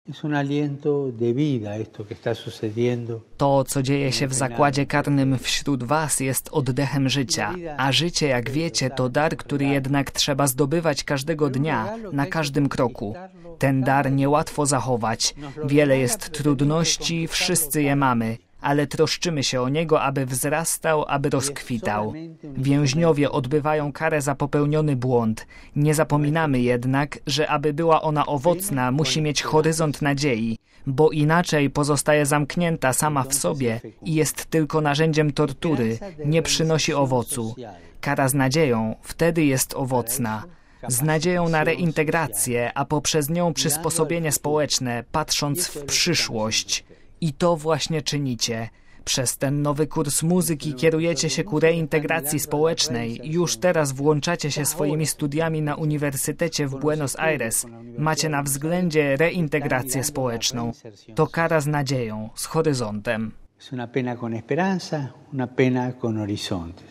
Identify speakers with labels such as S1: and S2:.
S1: To, co dzieje się w zakładzie karnym wśród was, jest oddechem życia, a życie, jak wiecie, to dar, który jednak trzeba zdobywać każdego dnia, na każdym kroku. Ten dar niełatwo zachować. Wiele jest trudności, wszyscy je mamy, ale troszczymy się o niego, aby wzrastał, aby rozkwitał. Więźniowie odbywają karę za popełniony błąd. Nie zapominamy jednak, że aby była ona owocna, musi mieć horyzont nadziei, bo inaczej pozostaje zamknięta sama w sobie i jest tylko narzędziem tortury, nie przynosi owocu. Kara z nadzieją wtedy jest owocna. Z nadzieją na reintegrację, a poprzez nią przysposobienie społeczne, patrząc w przyszłość. I to właśnie czynicie. Przez ten nowy kurs muzyki kierujecie się ku reintegracji społecznej. Już teraz włączacie się swoimi studiami na Uniwersytecie w Buenos Aires. Macie na względzie reintegrację społeczną. To kara z nadzieją, z horyzontem.
S2: Es una pena con esperanza, una pena con horizonte.